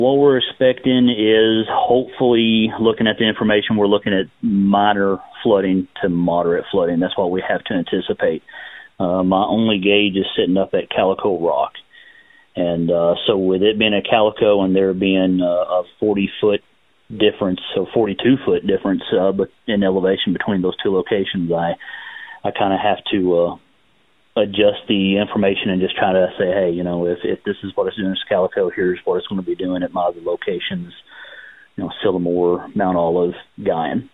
What we're expecting is, hopefully, looking at the information, we're looking at minor flooding to moderate flooding. That's what we have to anticipate. My only gauge is sitting up at Calico Rock. And so with it being a Calico and there being a 40-foot difference, so 42-foot difference in elevation between those two locations, I kind of have to adjust the information and just try to say, hey, if this is what it's doing at Calico, here's what it's going to be doing at my other locations, Sylamore, Mount Olive, Guyan.